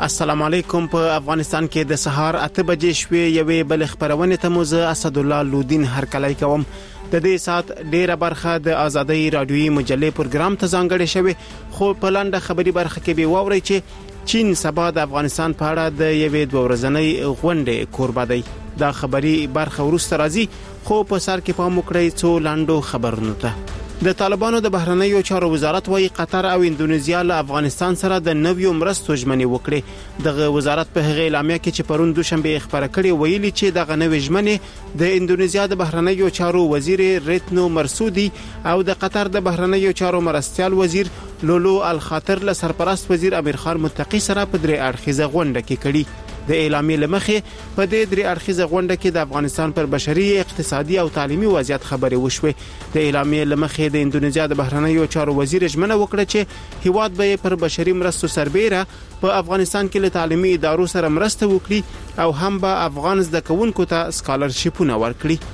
السلام علیکم. په افغانستان کې د سهار 8 بجې شوې یوې بل خبرونه ته موزه اسد الله لودین هرکلی کوم. د دې سات ډیره برخه د آزادۍ رادیوي مجلې پروګرام ته ځانګړې شوې، خو په لاندې خبري برخه کې به واوري چې چین سبا د افغانستان په اړه د یوې دورځنۍ غونډې کوربه دی. دا خبري برخه ورسته راځي، خو په سر کې پام وکړئ څو لاندو خبرونو ته. د طالبانو د بهرنیو چارو وزارت وايي قطر او اندونیزیا له افغانستان سره د نویو مرستو ژمنې وکړي. دغه وزارت په هغه اعلامیه کې چې پرون دوشنبه خبره کړې ویلي چې دغه نوې ژمنې د اندونیزیا د بهرنیو چارو وزیر ریتنو مرسودي او د قطر د بهرنیو چارو مرستيال وزیر لولو الخاطر له سرپرست وزیر امیر خان متقی سره په درې اړخیزه غونډه کې کړي. د اعلامیې لمخې په دې درې اړخیزه غونډه کې د افغانستان پر بشري، اقتصادي او تعلیمي وضعیت خبرې وشوې. د اعلامیې لمخې د اندونیزیا د بهرنیو چارو وزیر ژمنه وکړه چې هیواد به پر بشري مرستو سربېره په افغانستان کې له تعلیمي ادارو سره مرسته وکړي او هم به افغان زده کوونکو ته سکالرشیپونه ورکړي.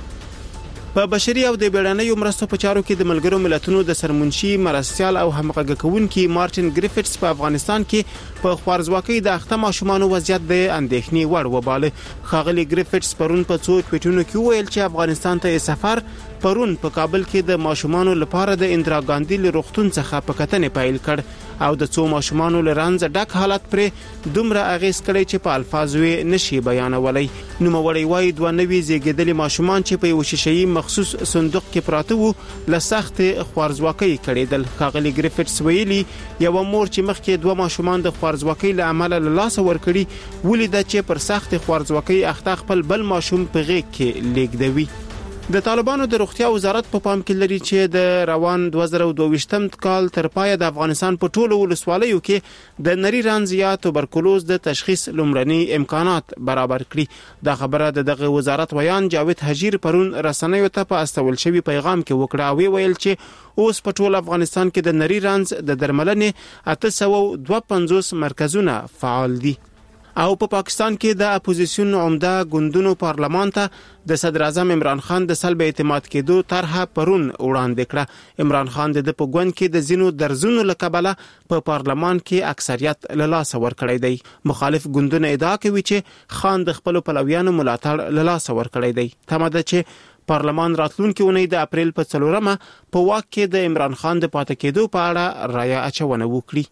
په بشري او د بیړنیو مرستو په چارو کې د ملګرو ملتونو د سرمنشي مرستيال او همغږي کوونکي مارټین ګریفټس په افغانستان کې په خوارزواکۍ د اخته ماشومانو وضعیت د اندېښنې وړ وباله. خاغلی ګریفټس پرون په څو ټویټونو کې ویل چې افغانستان ته سفر پرون په کابل کې د ماشومانو لپاره د اندرا ګاندی له روغتون څخه په کتنې پیل کړ او د څو ماشومانو لرانځ ډک حالت پر دومره اغیز کړی چې په الفاظو نشي بیانولای. نو موري وای دوه نوي زیږیدلي ماشومان چې په یو شیشې مخصوص صندوق کې پراته وو له سخت خوارزواکۍ کړیدل. خاغلی ګریفټس ویلي یو مور چې مخکې دوه ماشومان د خوارزواکۍ له امله له لاس ورکړي ولید چې پر سخت خوارزواکۍ اخته خپل بل ماشوم په غېږ کې لیږدوي. د طالبانو د روغتیا وزارت په پام کې لري چې د روان 2022م کال تر پایه د افغانستان په ټولو ولسوالیو کې د نری رنځ یا توبرکلوز د تشخیص لومړني امکانات برابر کړي. دا خبره د وزارت ویان جاوید حجیر پرون رسنیو ته په استول شوی پیغام کې وکړه او ویل چې اوس په ټول افغانستان کې د نری رنځ د درملنې 852 مرکزونه فعال دي. او په پاکستان کې د اپوزیسیون عمده ګوندونو پارلمان ته د صدر اعظم عمران خان د سلب اعتماد کېدو طرحه پرون وړاندې کړه. عمران خان د په ګوند کې د زینو درزونو لکبله په پارلمان کې اکثریت له لاس ورکړی دی. مخالف ګوندونه ادعا کوي چې خان د خپل پلویانو ملاتړ له لاس ورکړی دی. تماده چې پارلمان راتلونکي اونۍ د اپریل په 4مه په واک کې د عمران خان د پاتې کېدو په اړه رایه اچونه وکړي.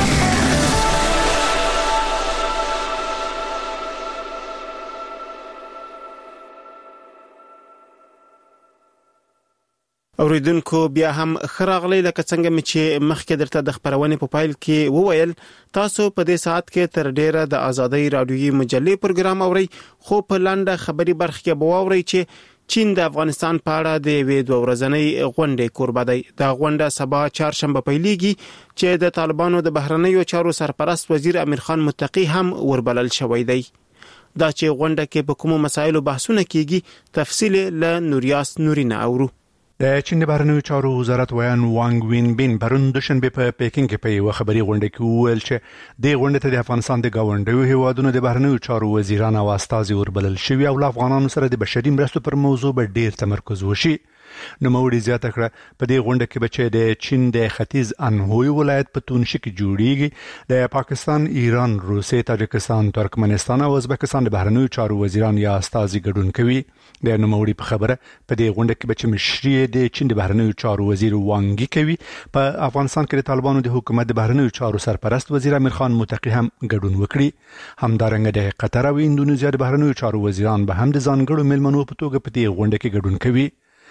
اوریدونکو بیا هم خراغلی لکه څنګه مې چې مخکې درته د خبرونې په پایل کې وویل، تاسو په دې ساعت کې تر ډیره د آزادۍ رادیوي مجلې پروګرام اورئ، خو په لاندې خبري برخه کې به واورئ چې چین د افغانستان په اړه د یوې دورځنۍ غونډې کوربه دی. دا غونډه سبا چهارشنبه پیلېږي چې د طالبانو د بهرنیو چارو سرپرست وزیر امیر خان متقی هم وربلل شوی دی. دا چې غونډه کې په کومو مسایلو بحثونه کیږي تفصیل له نوریاس نورینه اورو. د چین د بهرنیو چارو وزارت ویان وانګ وین بین پرون دوشنبه په پیکینګ کې په یو خبري غونډه کې وویل چې د غونډې ته د افغانستان د گاونډیو هیوادونو د بهرنیو چارو وزیران او استازي وربلل شوی او له افغانانو سره د بشري مرستو پر موضوع به ډیر تمرکز وشي. نوموړي زیاته کړه په دې غونډه کې بچي د چین د ختیځ انهوی ولایت په تونشي کې جوړیږي د پاکستان، ایران، روسیې، تاجکستان، ترکمنستان او ازبکستان د بهرنیو چارو وزیران یا استازي ګډون کوي. د نوموړي په خبره په دې غونډه کې بچي مشري د چین د بهرنیو چارو وزیر وانګي کوي. په افغانستان کې د طالبانو د حکومت د بهرنیو چارو سرپرست وزیر امیر خان متقی هم ګډون وکړي. همدارنګه د قطر او اندونیزیا د بهرنیو چارو وزیران به هم د ځانګړو مېلمنو په توګه په دې غونډه کې ګډون کوي.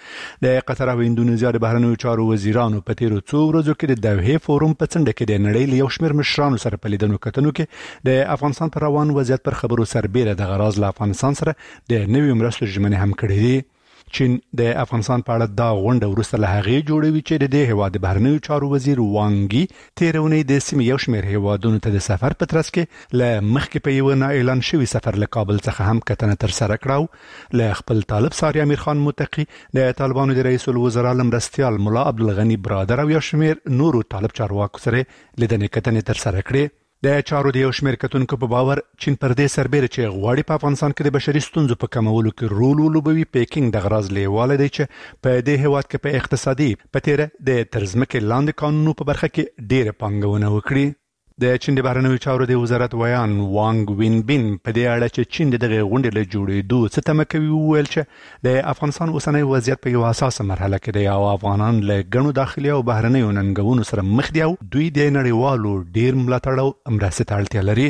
د قطر او اندونیزیا د بهرنیو چارو وزیرانو په تیرو څو ورځو کې د دوحې فورم په څنډه کې د نړۍ له یو شمېر مشرانو سره په لیدنو کتنو کې د افغانستان پر روان وضعیت پر خبرو سربېره د غراض له افغانستان سره د نویو مرستو ژمنې هم کړې دي. چین د افغانستان په اړه دا غونډه وروسته له هغې جوړوي چې د دې هیواد د بهرنیو چارو وزیر وانګي تیرونی د سیمې یو شمېر هیوادونو ته د سفر په ترڅ کې له مخکې په یو نه اعلان شوی سفر له کابل څخه هم کتنه تر سره کړو. له خپل طالب ساری امیر خان متقی د طالبانو د رئیس الوزرا مرستيال مولا عبدالغنی برادر او یو شمېر نورو طالب چارواکو سره لیدنې کتنې تر سره کړې. د چارو د یو شمېر کتونکو په باور چین پر دې سربېره چې غواړي په افغانستان کې د بشري ستونزو په کمولو کې رول ولوبوي، پیکینګ د غراض لیواله دی چې په دې هیواد کې په اقتصادي په تیره د ترزمکې لاندې قانونو په برخه کې ډېره پانګونه وکړي. د چین د بهرنیو چارو د وزارت ویان وانګ وین بین په دې اړه چې چین دغه غونډې له جوړېدو څه تمه کوي وویل چې د افغانستان اوسنی وضعیت په یو حساسه مرحله کې دی او افغانان له ګڼو داخلي او بهرنیو ننګونو سره مخ دي او دوی د نړیوالو ډیر ملاتړ او مرستې ته اړتیا لري.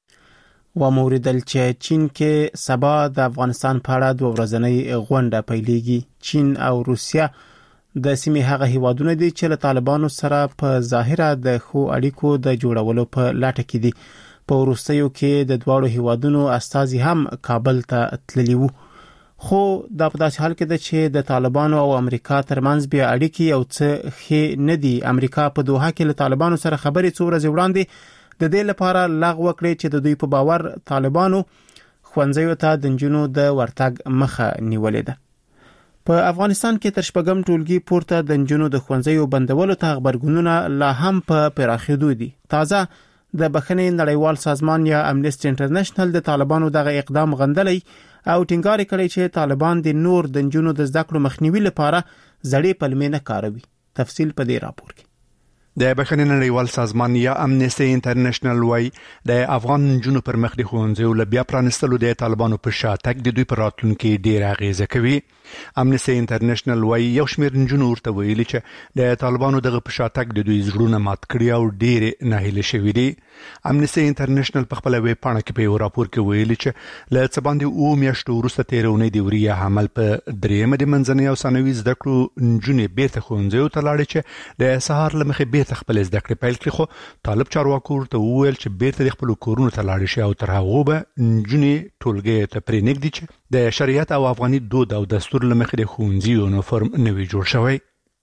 و موریدل چې چین کې سبا د افغانستان په اړه دوه ورځنۍ غونډه پیلېږي. چین او روسیا د سیمې هغه هیوادونه دي چې له طالبانو سره په ظاهره د خو اړیکو د جوړولو په لټه کې دي. په وروستیو کې د دواړو هیوادونو استازي هم کابل ته تللي وو. خو دا په داسې حال کې ده چې د طالبانو او امریکا ترمنځ بیا اړیکې یو څه ښې نه دي. امریکا په دوحه کې له طالبانو سره خبرې څو ورځې وړاندې د دې لپاره لغوه کړې چې د دوی په باور طالبانو ښوونځیو ته د نجونو د ورتګ مخه نیولې ده. په افغانستان کې تر شپږم ټولګي پورته د نجونو د ښوونځیو بندولو ته خبرګونونه لا هم په پراخېدو دي. تازه د بخښنې نړیوال سازمان یا امنیسټي انټرنیشنل د طالبانو دغه اقدام غندلی او ټینګار کړی چې طالبان د نور د نجونو د زده کړو مخنیوي لپاره زړې پلمې نه کاروي. تفصیل په دې راپور کې. د بخښنې نړیوال سازمان یا امنیسټي انټرنیشنل وايي د افغان نجونو پر مخ د ښوونځیو له بیا پرانستلو د طالبانو په شاتګ د دوی پر راتلونکي ډیر اغیزه کوي. امنیسټي انټرنیشنل وايي یو شمېر نجونو ورته ویلي چې د طالبانو دغه په شاتګ د دوی زړونه مات کړي او ډیر ناهیله شوي دي. امنیسټي انټرنیشنل په خپل ویب پاڼه کې په یو راپور کې ویلي چې له څه باندې 2 میاشتو وروسته تیرونې د وریه حمل په درېمه د منځنۍ او ثانوي زده کړو نجونې بیرته ښوونځیو ته لاړې چې د سهار له مخې بیرته خپل زده کړې پیل کړي. خو طالب چارواکو ورته وویل چې بیرته د خپلو کورونو ته لاړې شي او تر هغو به نجونې ټولګیو ته پرېنږدي چې د شریعت او افغاني دود او دستور له مخې د ښوونځي یونیفورم نوي جوړ شوی.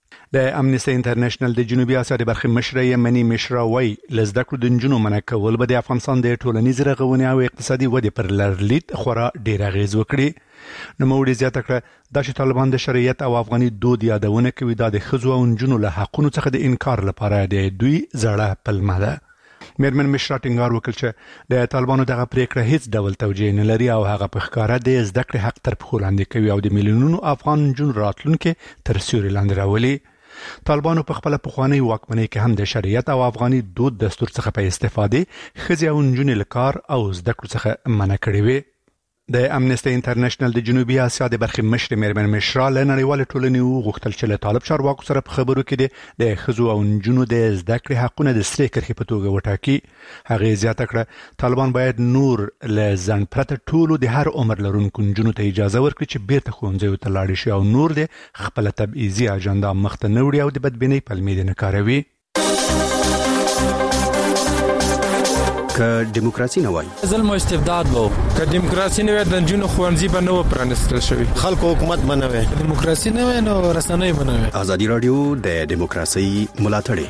د امنیسټي انټرنیشنل د جنوبي اسیا د برخې مشر یمنی مشر وايي لزده کړو د نجونو منع کول به د افغانستان د ټولنیز رغونې او اقتصادي ودې پر لرلید خورا ډیر اغیز وکړي. نوموړي زیاته کړه دا چې طالبان د شریعت او افغاني دود یادونه کوي دا د ښځو او نجونو له حقونو څخه د انکار لپاره د دوی زړه پلمه ده. میرمن مشرا ټینګار وکړ چې د طالبانو دغه پریکړه هیڅ ډول توجیه نه لري او هغه په ښکاره د زده کړې حق تر پښو لاندې کوي او د میلیونونو افغان نجونو راتلونکي تر سیوري لاندې راولي. طالبانو په خپل پخوانی واکمنۍ کې هم د شریعت او افغاني دود دستور څخه په استفاده ښځې او نجونې له کار او زده کړو څخه منع کړې وي. د امنیسټي انټرنیشنل د جنوبي اسیا د برخې مشر میرمن مشرا له نړیوال ټولنې وغوښتل چې له طالب چارواکو سره په خبرو کې د ښځو او نجونو د زده کړې حقونه د سرې کرښې په توګه وټاکي. هغه زیاته کړه طالبان باید نور له ځنډ پرته ټولو د هر عمر لرونکو نجونو ته اجازه ورکړي چې بیرته ښوونځیو ته لاړې شي او نور د خپل تبعیضي اجنډا مخ ته نه وړي او د بدبینۍ پلمې نه کاروي. که دیموکراسي نه وای ظلم او استبداد وو، که دیموکراسي نه وای د نجونو ښوونځي به نه و پرانستل شوی، خلکو حکومت به نه وای، دیموکراسي نه وای نو رسنۍ به نه وای. ازادي رادیو د دیموکراسي ملاتړ.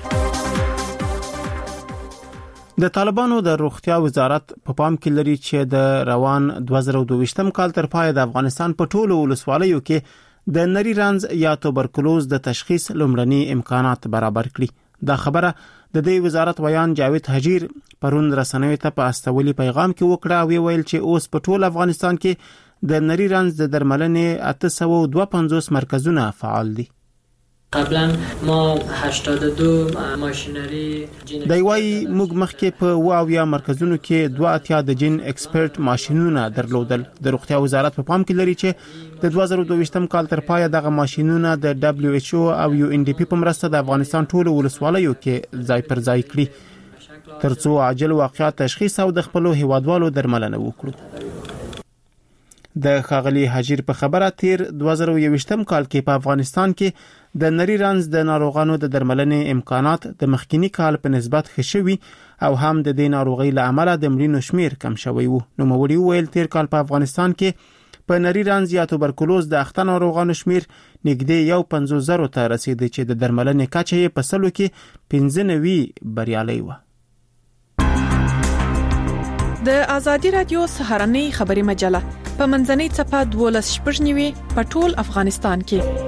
د طالبانو د روغتیا وزارت په پام کې لري چې د روان 2022م کال تر پای د افغانستان په ټولو ولسوالیو کې د نری رنځ یا توبرکلوز د تشخیص لومړني امکانات برابر کړي. دا خبره د دې وزارت ویان جاوید حجیر پرون رسنیو ته په استولي پیغام کې وکړه او ویل چې اوس په ټول افغانستان کې د نری رنځ د درملنې 852 مرکزونه فعال دي. قبلا ما 82 ماشینری دی وايي موږ مخکې په واویا مرکزونو کې 82 د جین ایکسپرت ماشینونه درلودل. د روغتیا وزارت په پام کې لري چې د 2022م کال تر پای دغه ماشینونه د WHO او UNDP په مرسته د افغانستان ټولو ولسوالیو کې ځای پر ځای کړي ترڅو عاجل واقعیت تشخیص او د خپلو هیوادوالو درملنه وکړو. د خاغلی حجیر په خبره تیر 2021م کال کې په افغانستان کې د نری رنځ د ناروغانو د درملنې امکانات د مخکینی کال په نسبت ښه شوي او هم د دې ناروغۍ له امله د مړینو شمیر کم شوی وو. نوموړي وویل تیر کال په افغانستان کې په نری رنځ یا توبرکلوز د اخته ناروغانو شمیر نږدې 50,000 ته رسیدي چې د درملنې کچه یې په سلو کې 95 بریالي و. د ازادي رادیو سهارنۍ خبري مجله په منځنۍ صفحه 12 په ټول افغانستان کې.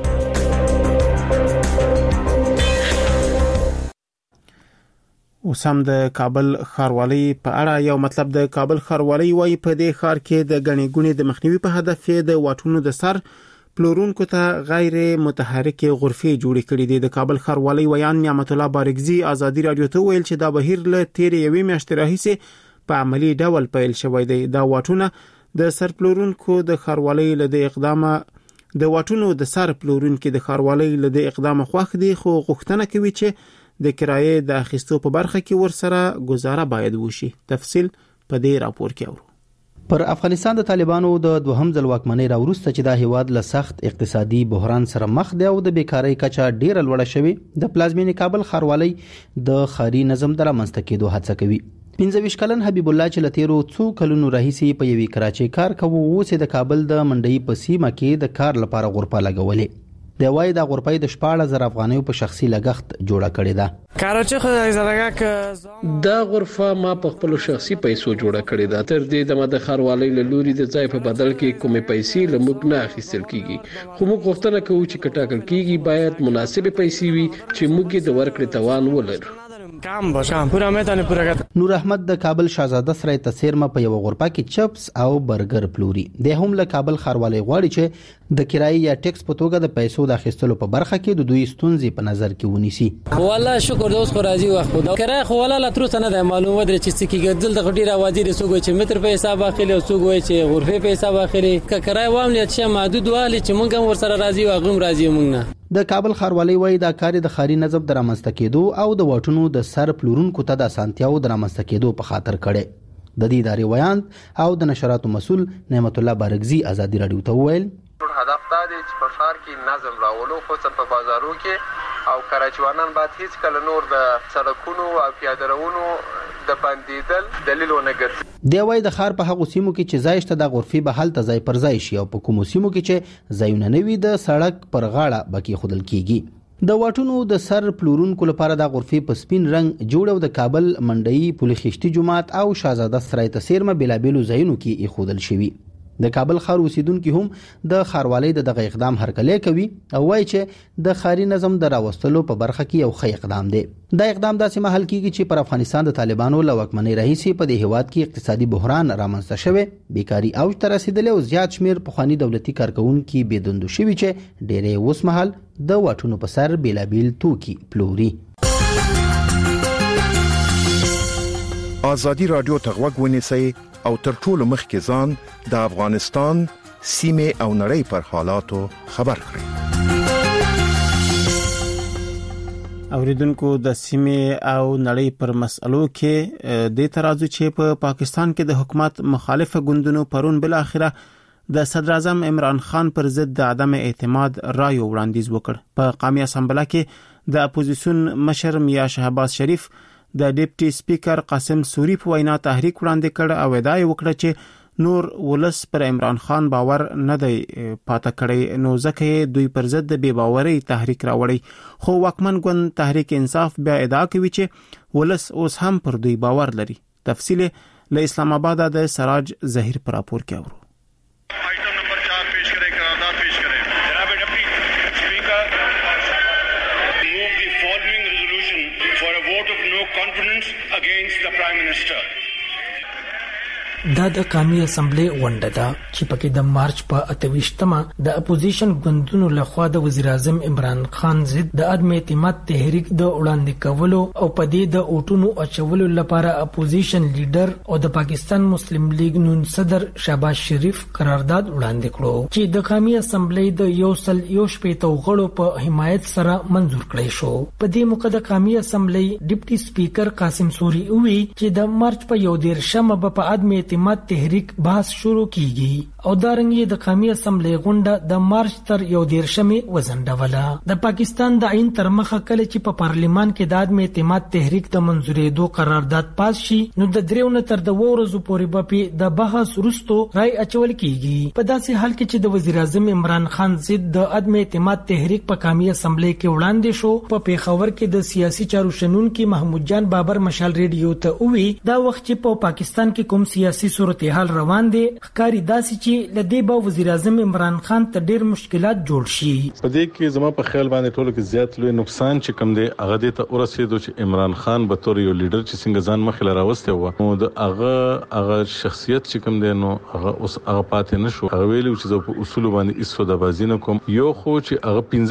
اوس هم د کابل ښاروالۍ په اړه یو مطلب. د کابل ښاروالۍ وايي په دې ښار کې د غني ګونې د مخنیوي په هدف د واټونو د سر پلورونکو ته غیر متحرک غرفې جوړې کړې دي. د کابل ښاروالۍ ویان نعمت الله بارګزي ازادي رادیو ته ویل چې دا بهیر له تیر یوې میاشتې راهیسې په عملی ډول پیل شوی دی. دا واټونه د سرپلورونکو د ښاروالۍ له اقدامه د واټونو د سرپلورونکو د ښاروالۍ له اقدامه خوښ دي، خو غوښتنه کوي چې د کرایې د اخیستو په برخه کې ورسره گزاره باید وشي. تفصیل په دې راپور کې اورو. پر افغانستان د طالبانو د دوهم ځل واکمنۍ راوروسته چې د هیواد له سخت اقتصادي بحران سره مخ دی او د بیکاری کچه ډیره لوړه شوې، د پلازمینې کابل ښاروالۍ د ښاري نظم د رامنځته کېدو هڅه کوي. 25 کلن حبیب الله چې لتیرو څو کلونو راهیسې په یوې کراچۍ کار کوي، اوس د کابل د منډۍ په سیمه کې د کار لپاره غرفه لګولې. د وای د غرفې د 14,000 افغانیو په شخصي لګښت جوړه کړې ده. کراچۍ خدای زړه دا غرفه ما په خپل شخصي پیسو جوړه کړې ده. تر دې د مدخروالۍ له لوري د ځای په بدل کې کومې پیسې لموږ نه اخیستل کیږي، خو موږ غوښتنه کوو چې کټاکل کیږي باید مناسبه پیسې وي چې موږ د ورکړې توان ولرو. کام باشم پورا میتونه پورا کړ. نور احمد د کابل شاهزاده سره تسیرمه په یو غرفه کې چپس او برګر پلوري. د هم له کابل ښاروالۍ غواړي چې د کرایې یا ټیکس په توګه د پیسو د اخیستلو په برخه کې د دوی ستونزې په نظر کې ونیسي. والله شکر دوست خو راضي وخت خو کرایه خو والله تر څه نه ده معلومه درې چې څه کېږي. دلته غډي راوځي د سوګو چې متر په حساب اخلي او سوګو چې غرفه په حساب اخلي. کرایه واملیت شه محدود والی چې مونږ هم ورسره راضي او غوم راضي مونږ نه. د کابل ښاروالۍ وایي دا کار د ښاري نظم د رامنځته کېدو او د واټونو د سر پلورونکو ته د اسانتیاو د رامنځته کېدو په خاطر کړي. د دې ادارې ویان او د نشراتو مسول نعمت الله بارګزي ازادي رادیو ته ویل هدف دا دی چې په ښار کې نظم راولو، خصوصا په بازارو کې، او کراچوانان باید هیڅ کله نور د سړکونو او پیاده روونو د بندیدل دلیل ونه ګرځي. دی وای د ښار په هغو سیمو کې چې ځایشته د غرفې به حالت ځای پر ځای شي او په کومو سیمو کې چې ځایونه نه وي د سړک پر غاړه بکی خودل کیږي. د واټونو د سر پلورونکو لپاره د غرفې په سپین رنگ جوړو د کابل منډۍ پل خشتي جماعت او شاهزاده سرای تسیرمه بلابلو ځایونو کې ایښودل شوی. د کابل ښار اوسیدونکو هم د ښاروالۍ دغه اقدام هرکلی کوي او وایي چې د ښاري نظم د راوستلو په برخه کې یو ښه اقدام دی. دا اقدام داسې مهال کیږي چې پر افغانستان د طالبانو له واکمنۍ راهیسې په دې هیواد کې اقتصادي بحران رامنځته شوی، بیکاری اوج ته رسیدلی او زیات شمیر پخواني دولتي کارکونکي بېدندو شوي چې ډېری اوس مهال د واټونو په سر بیلابیل توکي پلوري. ازادي رادیو ته غوږ ونیسئ او تر ټولو مخکې ځان د افغانستان سیمه او نړۍ پر حالاتو خبر کړئ. اوریدونکو د سیمه او نړۍ پر مسلو کې د ترازو چې په پاکستان کې د حکومت مخالف ګوندونو پرون بل اخره د صدر اعظم عمران خان پر ضد د عدم اعتماد رائے وړاندیز وکړ. په قومي اسمبلی کې د اپوزیشن مشر میا شهباز شریف د ډیپټي سپیکر قاسم سوری په وینا تحریک وړاندې کړ او ادعا وکړه چې نور ولس پر عمران خان باور نه دی پاتې کړی، نو ځکه دوی پر ضد د بے باورۍ تحریک راوړي. خو واکمن ګوند تحریک انصاف بیا ادعا کوي چې ولس اوس هم پر دوی باور لري. تفصیل له اسلام آباد د سراج ظهیر پر راپور کې اورو. دا د قومي اسمبلی غونډه ده چې پکې د مارچ په 28مه د اپوزیشن ګوندونو لخوا د وزیر اعظم عمران خان ضد د عدم اعتماد تحریک د وړاندې کولو او په دې د اوټونو اچولو لپاره اپوزیشن لیډر او د پاکستان مسلم لیگ نون صدر شهباز شریف قرارداد وړاندې کړو چې د قومي اسمبلی د یو سل یو شپېته غړو په حمایت سره منزور کړی شو. په دې موقع د قومي اسمبلی ډیپټي سپیکر قاسم سوری وی چې د مارچ په 11مه په عدم اعتماد تحریک بحث شروع کیږي او دارنګي د قومي اسمبلی غونډه د مارچ تر 11مه وزنډوله. د پاکستان د عین تر مخه کله چې په پارلیمان کې د عدم اعتماد تحریک د منزورېدو قرارداد پاس شي نو د دریونه تر د ورځو پورې به د بحث وروسته رائے اچول کیږي. په داسې حال کې چې د وزیر اعظم عمران خان ضد د عدم اعتماد تحریک په قومي اسمبلی کې وړاندې شو، په پیښور کې د سیاسي چارو شنونکو محمود جان بابر مشال ریډیو ته وی دا وخت چې په پاکستان کې کوم سیاسي سیاسي صورتحال روان دي ښکاری داسې چې لدی به وزیر اعظم عمران خان ته ډیر مشکلات جوړ شي. په دې کې زما په خیال باندې ټولو کې زیات لوی نقصان چې کم دی هغه د ته ورسېدو چې عمران خان به تور یو لیډر چې څنګه ځان مخې لراوسته و نو د هغه شخصیت چې کم دی نو هغه اوس هغه پاتې نشو. هغه ویلو چې زه په اصول باندې ایسو د بازی نه کوم یو خو چې هغه